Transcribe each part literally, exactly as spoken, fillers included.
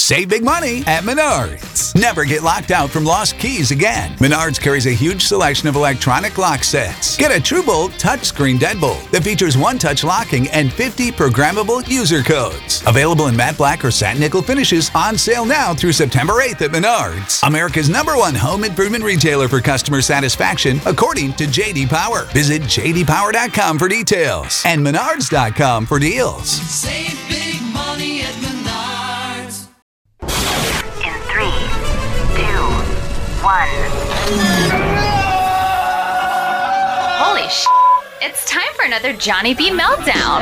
Save big money at Menards. Never get locked out from lost keys again. Menards carries a huge selection of electronic lock sets. Get a TrueBolt touchscreen deadbolt that features one-touch locking and fifty programmable user codes. Available in matte black or satin nickel finishes, on sale now through September eighth at Menards. America's number one home improvement retailer for customer satisfaction, according to J D Power. Visit j d power dot com for details and menards dot com for deals. Save big money at Menards. In three, two, one. Holy sh! It's time for another Johnny B meltdown.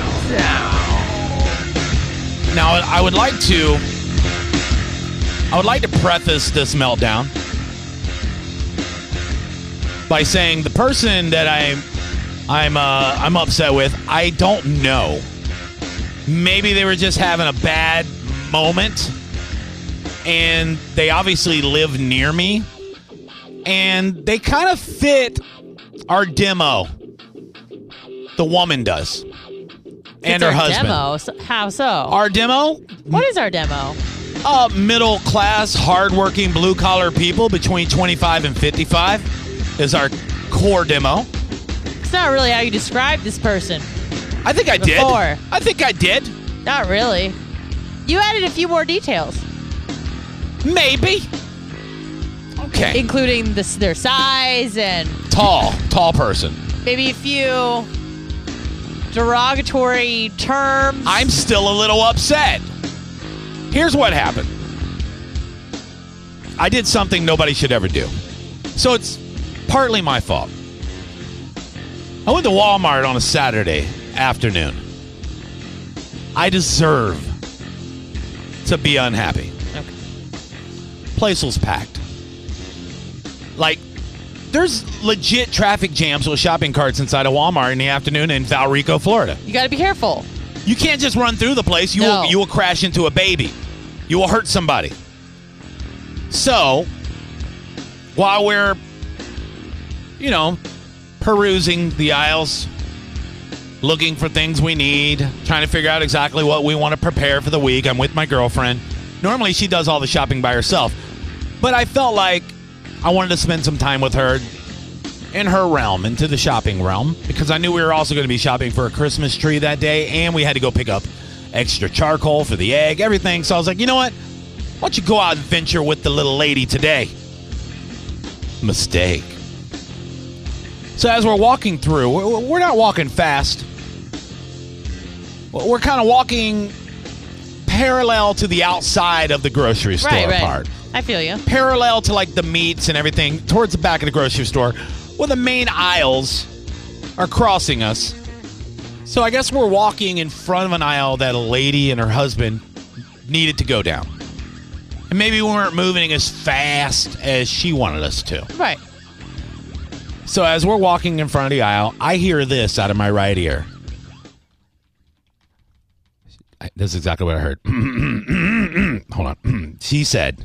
Now, I would like to, I would like to preface this meltdown by saying the person that I'm, I'm, uh, I'm upset with, I don't know. Maybe they were just having a bad moment, and they obviously live near me, and they kind of fit our demo. The woman does. And It's her our husband. Demo. So- How so? Our demo? what is our demo? Uh, middle class, hardworking, blue collar people between twenty-five and fifty-five is our core demo. It's not really how you describe this person. I think I did. Before. I think I did. Not really. You added a few more details, Maybe. Okay. including this, their size and Tall. Tall person. maybe a few derogatory terms. I'm still a little upset. Here's what happened. I did something nobody should ever do. So it's partly my fault. I went to Walmart on a Saturday afternoon. I deserve to be unhappy. Okay. Place was packed. Like, there's legit traffic jams with shopping carts inside of Walmart in the afternoon in Valrico, Florida. You got to be careful. You can't just run through the place. You No. will, you will crash into a baby. You will hurt somebody. So, while we're, you know, perusing the aisles, looking for things we need, trying to figure out exactly what we want to prepare for the week, I'm with my girlfriend. Normally, she does all the shopping by herself. But I felt like I wanted to spend some time with her in her realm, into the shopping realm, because I knew we were also going to be shopping for a Christmas tree that day, and we had to go pick up extra charcoal for the egg, everything. So I was like, you know what? Why don't you go out and venture with the little lady today? Mistake. So as we're walking through, we're we're not walking fast. We're kind of walking parallel to the outside of the grocery store Right, right. part. I feel you. Parallel to like the meats and everything towards the back of the grocery store where the main aisles are crossing us. So I guess we're walking in front of an aisle that a lady and her husband needed to go down. And maybe we weren't moving as fast as she wanted us to. Right. So as we're walking in front of the aisle, I hear this out of my right ear. I- This is exactly what I heard. Hold on. She said,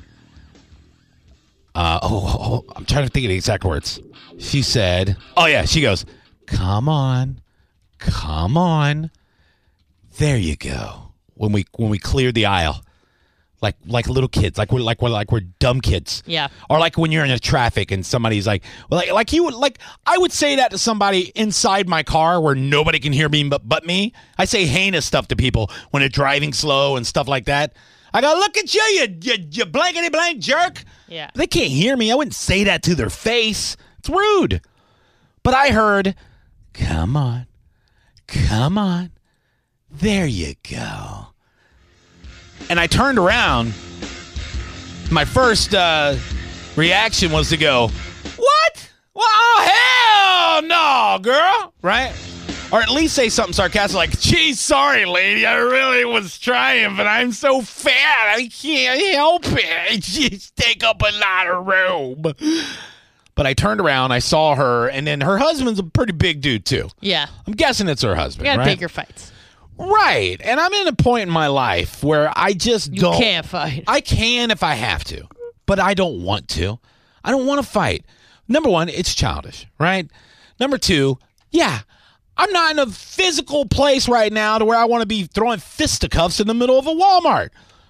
uh, oh, oh, oh, I'm trying to think of the exact words. She said, oh, yeah, she goes, come on, come on. There you go. When we when we cleared the aisle. Like like little kids, like we're like we're like we're dumb kids. Yeah. Or like when you're in a traffic and somebody's like, well, like like you would like I would say that to somebody inside my car where nobody can hear me but, but me. I say heinous stuff to people when they're driving slow and stuff like that. I go, look at you, you you, you blankety blank jerk. Yeah. They can't hear me. I wouldn't say that to their face. It's rude. But I heard, come on, come on, there you go. And I turned around. My first uh, reaction was to go, what? Well, oh, hell no, girl. Right? Or at least say something sarcastic like, geez, sorry, lady. I really was trying, but I'm so fat. I can't help it. I just take up a lot of room. But I turned around. I saw her. And then her husband's a pretty big dude, too. Yeah. I'm guessing it's her husband, You got to right? pick your fights. Right. And I'm in a point in my life where I just You don't. can't fight. I can if I have to, but I don't want to. I don't want to fight. Number one, it's childish, right? Number two, yeah, I'm not in a physical place right now to where I want to be throwing fisticuffs in the middle of a Walmart,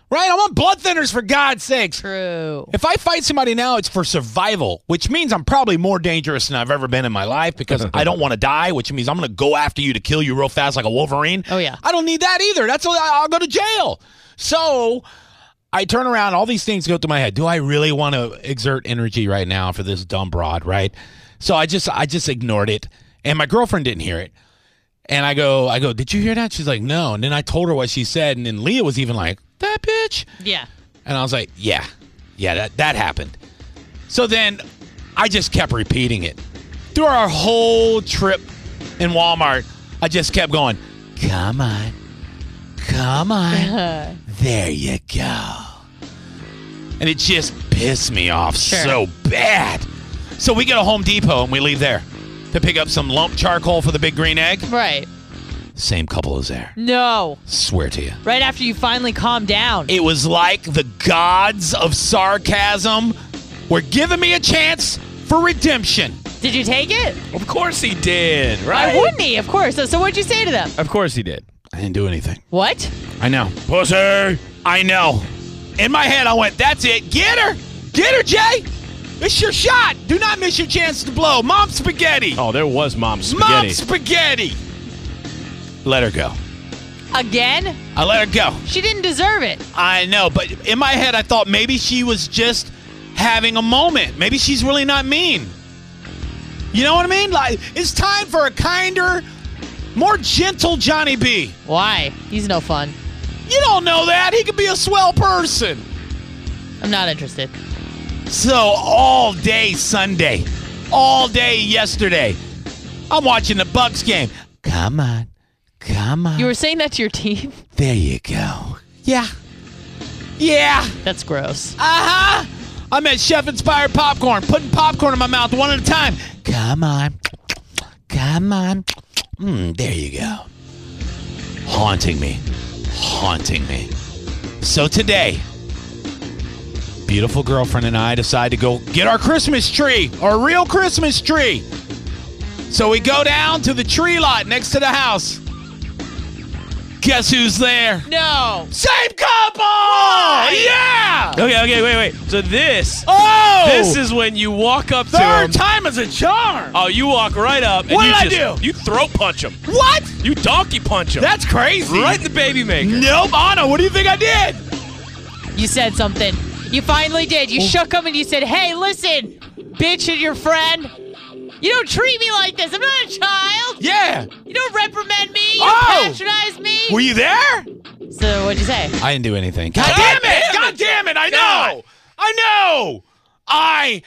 Right? I'm on blood thinners, for God's sakes. True. If I fight somebody now, it's for survival, which means I'm probably more dangerous than I've ever been in my life because I don't want to die, which means I'm going to go after you to kill you real fast like a Wolverine. Oh, yeah. I don't need that either. That's what I'll go to jail. So I turn around. All these things go through my head. Do I really want to exert energy right now for this dumb broad, right? So I just I just ignored it, and my girlfriend didn't hear it. And I go, I go, did you hear that? She's like, no. And then I told her what she said, and then Leah was even like, that bitch? Yeah. And I was like, yeah, yeah, that, that happened. So then I just kept repeating it. Through our whole trip in Walmart, I just kept going, come on, come on, there you go. And it just pissed me off Sure. so bad. So we go to Home Depot and we leave there to pick up some lump charcoal for the big green egg. Right. Same couple is there. No. Swear to you. Right after you finally calm down. It was like the gods of sarcasm were giving me a chance for redemption. Did you take it? Of course he did, right? Why wouldn't he? Of course. So, so what'd you say to them? Of course he did. I didn't do anything. What? I know. Pussy. I know. In my head, I went, that's it. Get her. Get her, Jay. It's your shot. Do not miss your chance to blow. Mom spaghetti. Oh, there was Mom spaghetti. Mom spaghetti. Let her go. Again? I let her go. She didn't deserve it. I know, but in my head, I thought maybe she was just having a moment. Maybe she's really not mean. You know what I mean? Like, it's time for a kinder, more gentle Johnny B. Why? He's no fun. You don't know that. He could be a swell person. I'm not interested. So all day Sunday, all day yesterday, I'm watching the Bucks game. Come on. Come on. You were saying that to your team? There you go. Yeah. Yeah. That's gross. Uh-huh. I'm at chef-inspired popcorn, putting popcorn in my mouth one at a time. Come on. Come on. Mm, there you go. Haunting me. Haunting me. So today, beautiful girlfriend and I decide to go get our Christmas tree, our real Christmas tree. So we go down to the tree lot next to the house. Guess who's there? No. Same couple! Yeah! Okay, okay, wait, wait. So this, Oh! this is when you walk up to Third him. time is a charm. Oh, you walk right up. And What you did I just, do? You throat punch him. What? You donkey punch him. That's crazy. right in the baby maker. Nope, Anna, what do you think I did? You said something. You finally did. You shook him and you said, hey, listen, bitch and your friend. You don't treat me like this. I'm not a child. Yeah. You don't reprimand me. You Oh! don't patronize me. Were you there? So what'd you say? I didn't do anything. God, God damn it! damn it! God damn it! I God. know! I know! I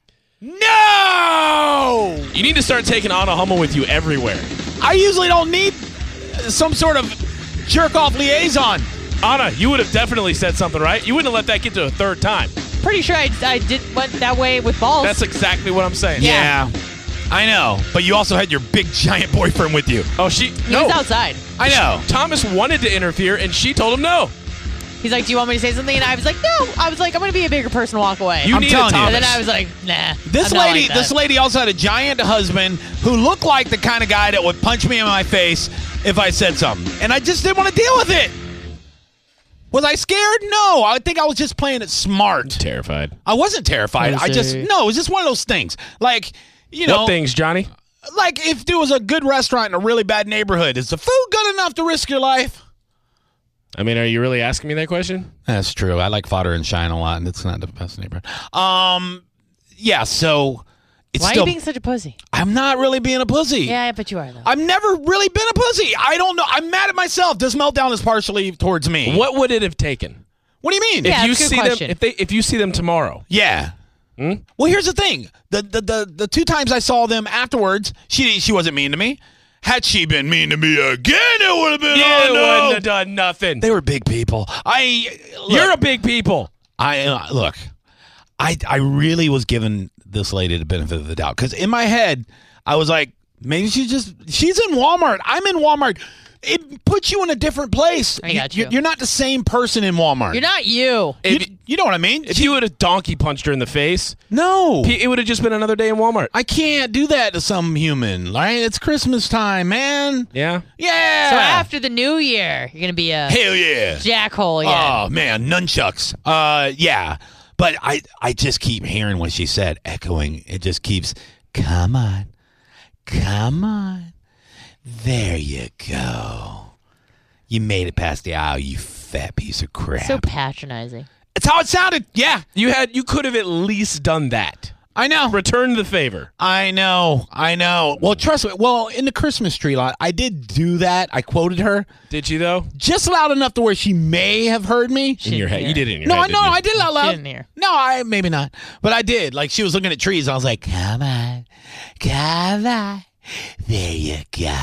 know! You need to start taking Anna Hummel with you everywhere. I usually don't need some sort of jerk-off liaison. Anna, you would have definitely said something, right? You wouldn't have let that get to a third time. Pretty sure I, I did went that way with balls. That's exactly what I'm saying. Yeah. I know. But you also had your big giant boyfriend with you. Oh, she. he no. was outside. I know. Thomas wanted to interfere, and she told him no. He's like, do you want me to say something? And I was like, no. I was like, I'm going to be a bigger person and walk away. You I'm need telling a you. Thomas. and then I was like, nah. This I'm not lady, like that. this lady also had a giant husband who looked like the kind of guy that would punch me in my face if I said something. And I just didn't want to deal with it. Was I scared? No. I think I was just playing it smart. Terrified. I wasn't terrified. I just, Pussy. no, it was just one of those things. Like, you know. What things, Johnny? Like if there was a good restaurant in a really bad neighborhood, is the food good enough to risk your life? I mean, are you really asking me that question? That's true. I like Fodder and Shine a lot, and it's not the best neighborhood. Um, yeah, so it's Why still. are you being such a pussy? I'm not really being a pussy. Yeah, but you are, though. I've never really been a pussy. I don't know. I'm mad at myself. This meltdown is partially towards me. What would it have taken? What do you mean? Yeah, if you that's a good see question. them, if they, if you see them tomorrow, Yeah. Hmm? Well, here's the thing. The, the the the two times I saw them afterwards, she she wasn't mean to me. Had she been mean to me again, it would have been. you oh, no. wouldn't have done nothing. They were big people. I look, You're a big people. I uh, look. I I really was giving this lady the benefit of the doubt because in my head I was like, maybe she just she's in Walmart. I'm in Walmart. it puts you in a different place. I got you. you. You're not the same person in Walmart. You're not you. You, If- you know what I mean? If you would have donkey punched her in the face, no. it would have just been another day in Walmart. I can't do that to some human, right? It's Christmas time, man. Yeah. Yeah. So after the new year, you're gonna be a Hell yeah. jackhole again. Oh man, nunchucks. Uh, yeah. But I, I just keep hearing what she said, echoing. It just keeps, come on, come on. There you go. You made it past the aisle, you fat piece of crap. So patronizing. It's how it sounded. Yeah, You had you could have at least done that. I know. Returned the favor. I know. I know. Well, trust me. Well, in the Christmas tree lot, I did do that. I quoted her Did you though? just loud enough to where she may have heard me. She In your didn't head. hear. You did it in your No, I head. know. didn't you? I did it out loud. didn't hear. No, I maybe not, but I did. Like she was looking at trees. I was like, "Come on, come on, there you go."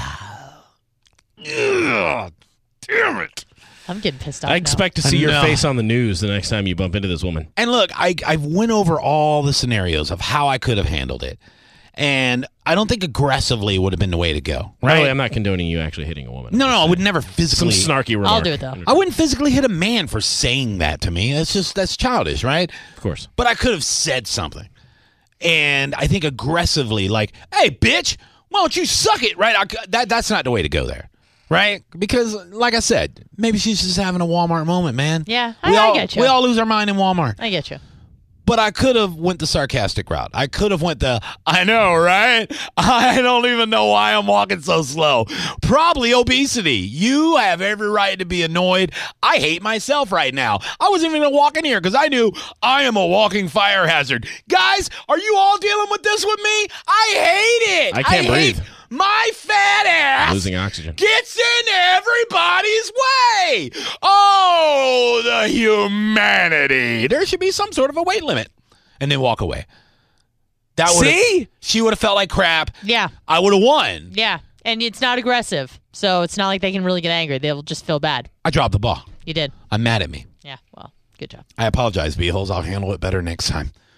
Ugh, damn it! I'm getting pissed off. I now. expect to I see your know. face on the news the next time you bump into this woman. And look, I I went over all the scenarios of how I could have handled it, and I don't think aggressively would have been the way to go. Right. Right? I'm not condoning you actually hitting a woman. no, no, I would never Some physically. snarky remark. I'll do it though. I wouldn't physically hit a man for saying that to me. That's just that's childish, right? Of course. But I could have said something. And I think aggressively, like, hey, bitch, why don't you suck it, right? I, that, that's not the way to go there, right? Because, like I said, maybe she's just having a Walmart moment, man. Yeah, we I- I all, get you. We all lose our mind in Walmart. I get you. But I could have went the sarcastic route. I could have went the, I know, right? I don't even know why I'm walking so slow. Probably obesity. You have every right to be annoyed. I hate myself right now. I wasn't even going to walk in here because I knew I am a walking fire hazard. Guys, are you all dealing with this with me? I hate it. I can't hate breathe. My fat ass Losing oxygen. gets in everybody's way. Oh, the humanity. There should be some sort of a weight limit. And then walk away. That would See? She would have felt like crap. Yeah, I would have won. yeah. And it's not aggressive, so it's not like they can really get angry. They'll just feel bad. I dropped the ball. You did. I'm mad at me. Yeah. Well, good job. I apologize, B-holes. I'll handle it better next time.